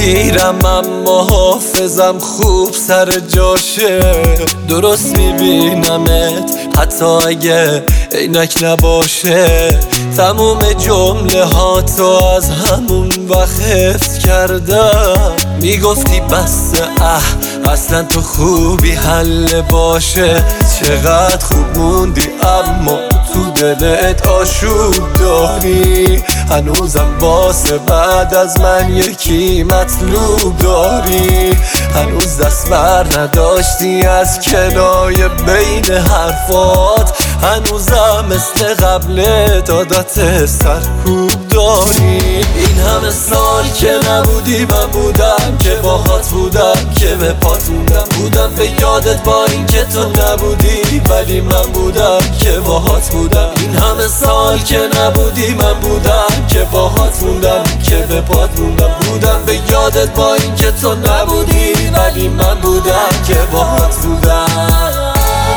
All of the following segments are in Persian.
پیرم اما حافظم خوب سر جاشه. درست میبینمت حتی اگه عینک نباشه. تموم جمله ها تو از همون وقت حفظ کردم. میگفتی بس اصلا تو خوبی حل باشه. چقدر خوب موندی اما تو دلت آشوب داری. هنوزم واسه بعد از من یکی مطلوب داری. هنوز دست بر نداشتی از کنای بین حرفات. هنوزم مثل قبل عادت سرکوب داری. این همه سال که نبودی من بودم که باهات بودم که به پات موندم. بودم به یادت با این که تو نبودی ولی من بودم که باهات بودم. این همه سال که نبودی من بودم که باهات موندم که به پات موندم. بودم به یادت با این که تو نبودی ولی من بودم که باهات بودم.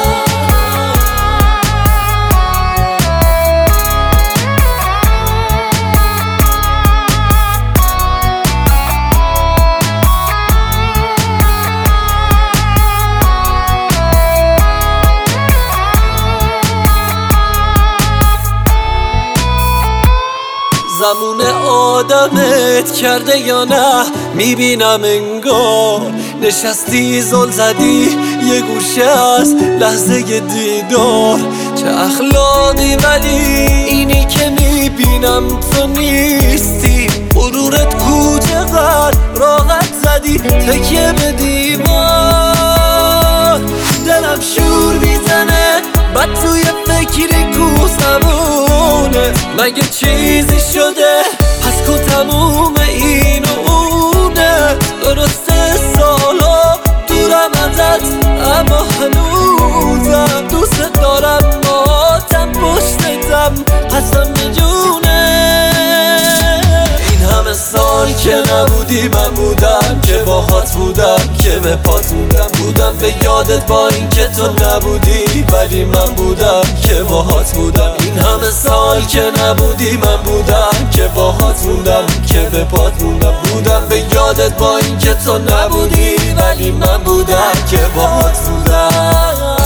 زمون آدمت کرده یا نه میبینم انگار. نشستی زل زدی یه گوشه از لحظه دیدار. چه اخلاقی ولی اینی که میبینم تو نیستی. غرورت کو چقدر راحت زدی تکیه به دیوار. دلم شور میزنه بعد توی فکری کو زمونه. مگه چیزی شده پس کو تموم این و اونه. درسته سالا دورم ازت اما هنوزم دوست دارم. ماتم پشتتم قسم میجونه. این همه سال که نبودی من بودم که باهات بودم که به پات موندم. بودم به یادت با این که تو نبودی ولی من بودم که باهات بودم. این همه سال که نبودی من بودم که باهات موندم که به پات موندم. بودم به یادت با این که تو نبودی ولی من بودم که باهات بودم.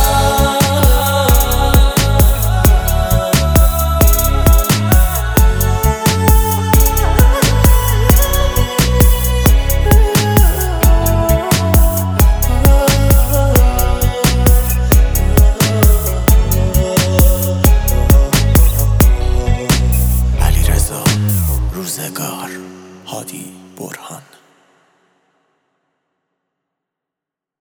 روزگار هادی برهان.